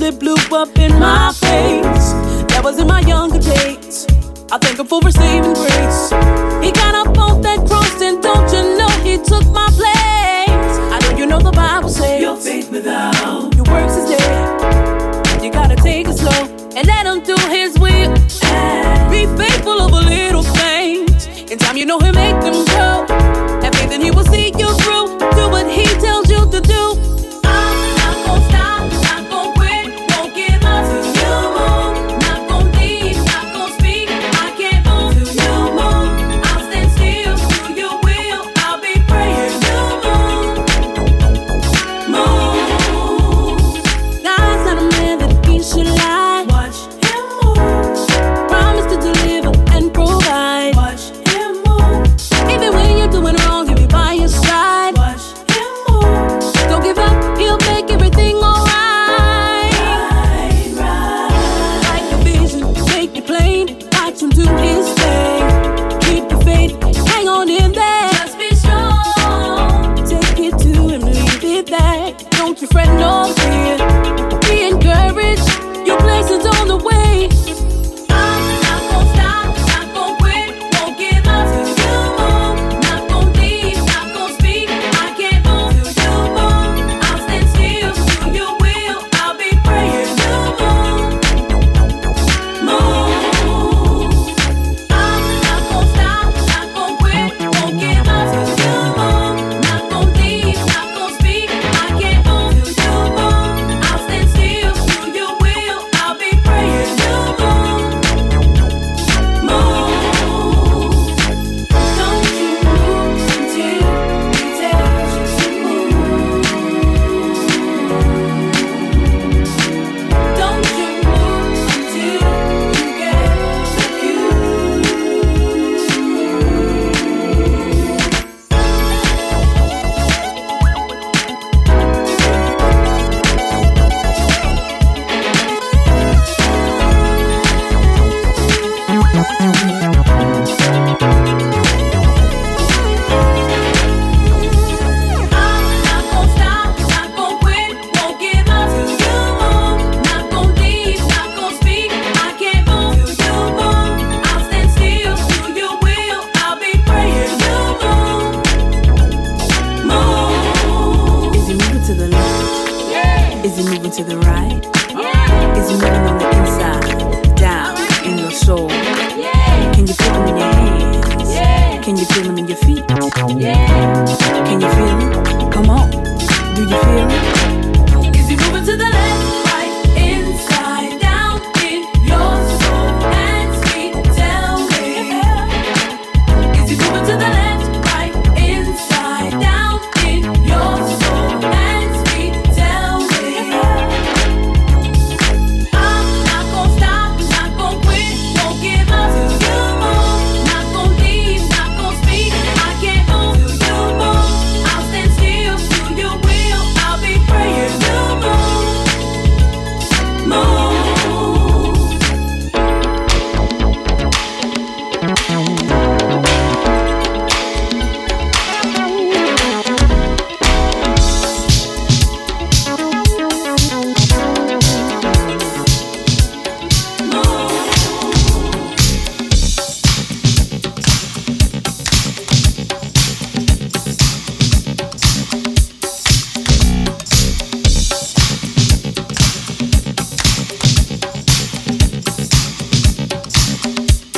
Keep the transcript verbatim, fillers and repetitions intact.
that blew up in my face. That was in my younger days. I thank him for his saving grace. He got up on that cross and don't you know he took my place. I know you know the Bible says your faith without your works is dead. You gotta take it slow and let him do his will. Be faithful over little things. In time you know he'll make them grow. Have faith and he will see you through. Do what he tells you to do. I'm not gonna stop, not gonna quit, won't give up till you move. Not gonna leave, not gonna speak, I can't move till you move. I'll stand still till you will, I'll be praying you move. Move. God's not a man that he should lie. Watch him move. Promise to deliver and provide. Watch him move. Even when you're doing wrong, he'll be by your side. Watch him move. Don't give up, he'll make everything alright. Right, right. Like a vision, make it plain. Watch him do his thing. Keep the faith, hang on in there. Just be strong. Take it to him, leave it there. Don't you fret, no fear. Be encouraged, your blessings on the way. I'm not gonna stop, not gonna quit, won't give up till you move. Not gonna leave, not gonna speak, I can't move till you move. I'll stand still till you will, I'll be praying you move. Move. I'm not gonna stop, not gonna quit, won't give up till you move. Not gonna leave, not gonna speak, I can't move till you move. I'll stand still till you will, I'll be praying you move. Move. Don't you move until he tells you to move. Don't you move until you get the cue. I'm not gonna stop, not gonna quit, won't give up till you move. Not gonna leave, not gonna speak, I can't move till you move. I'll stand still till you will, I'll be praying you move. Move. Is he moving to the left? Yeah. Is he moving to the right? Yeah. Is he moving on the inside, down, in your soul? Yeah. Can you feel him in your hands? Yeah. Can you feel him in your feet? Yeah. Can you feel him? Come on. Do you feel him?